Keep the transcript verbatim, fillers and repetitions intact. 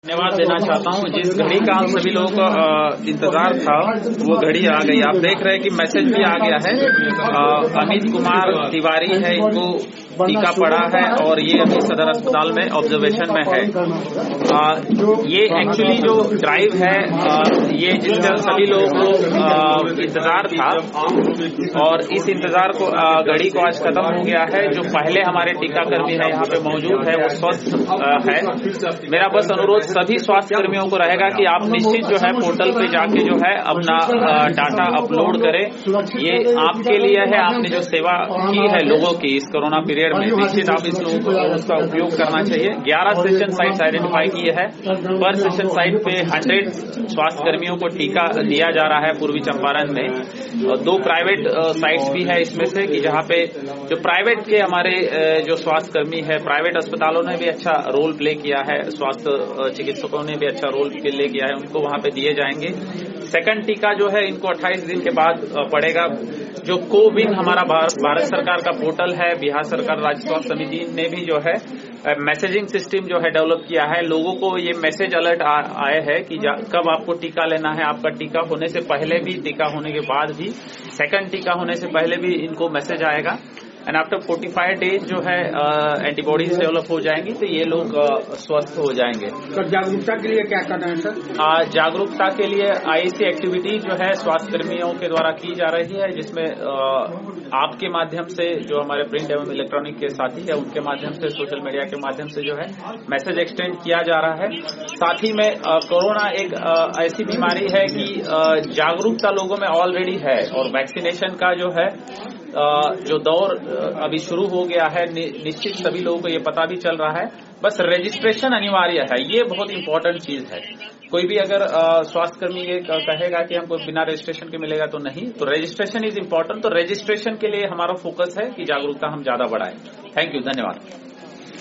धन्यवाद देना चाहता हूं। जिस घड़ी का हम सभी लोगों को इंतजार था वो घड़ी आ गई। आप देख रहे हैं कि मैसेज भी आ गया है। आ, अमित कुमार तिवारी है, इनको टीका पड़ा है और ये अभी सदर अस्पताल में ऑब्जर्वेशन में है। आ, ये एक्चुअली जो ड्राइव है आ, ये जिसका सभी लोगों को इंतजार था और इस इंतजार को आ, घड़ी को आज खत्म हो गया है। जो पहले हमारे टीकाकर्मी है यहाँ पे मौजूद है वो स्वस्थ है। मेरा बस अनुरोध सभी स्वास्थ्य कर्मियों को रहेगा कि आप निश्चित जो है पोर्टल पे जाके जो है अपना डाटा अपलोड करें। ये आपके लिए है, आपने जो सेवा की है लोगों की इस कोरोना पीरियड में, निश्चित आप इस लोगों को उसका उपयोग करना चाहिए। ग्यारह सेशन साइट्स आइडेंटिफाई किए हैं। पर सेशन साइट पे हंड्रेड स्वास्थ्य कर्मियों को टीका दिया जा रहा है पूर्वी चंपारण में। दो प्राइवेट साइट्स भी है इसमें से कि जहां पे जो प्राइवेट के हमारे जो स्वास्थ्य कर्मी है, प्राइवेट अस्पतालों ने भी अच्छा रोल प्ले किया है, स्वास्थ्य चिकित्सकों ने भी अच्छा रोल प्ले किया है, उनको वहां पे दिए जाएंगे। सेकंड टीका जो है इनको अट्ठाईस दिन के बाद पड़ेगा। जो कोविन हमारा भारत सरकार का पोर्टल है, बिहार सरकार राज्य स्वास्थ्य समिति ने भी जो है मैसेजिंग सिस्टम जो है डेवलप किया है। लोगों को ये मैसेज अलर्ट आए है कि कब आपको टीका लेना है। आपका टीका होने से पहले भी, टीका होने के बाद भी, सेकंड टीका होने से पहले भी इनको मैसेज आएगा। एंड आफ्टर पैंतालीस डेज जो है एंटीबॉडीज डेवलप हो जाएंगी तो ये लोग स्वस्थ हो जाएंगे। तो जागरूकता के लिए क्या करना है सर? जागरूकता के लिए आईसी एक्टिविटी जो है स्वास्थ्य कर्मियों के द्वारा की जा रही है, जिसमें आपके माध्यम से जो हमारे प्रिंट एवं इलेक्ट्रॉनिक के साथी है उनके माध्यम से, सोशल मीडिया के माध्यम से जो है मैसेज एक्सटेंड किया जा रहा है। साथ ही में कोरोना एक ऐसी बीमारी है कि जागरूकता लोगों में ऑलरेडी है और वैक्सीनेशन का जो है जो दौर अभी शुरू हो गया है, निश्चित सभी लोगों को ये पता भी चल रहा है। बस रजिस्ट्रेशन अनिवार्य है, ये बहुत इंपॉर्टेंट चीज है। कोई भी अगर स्वास्थ्य कर्मी ये कहेगा कि हमको बिना रजिस्ट्रेशन के मिलेगा तो नहीं, तो रजिस्ट्रेशन इज इम्पोर्टेंट। तो रजिस्ट्रेशन के लिए हमारा फोकस है कि जागरूकता हम ज्यादा बढ़ाएं। थैंक यू, धन्यवाद।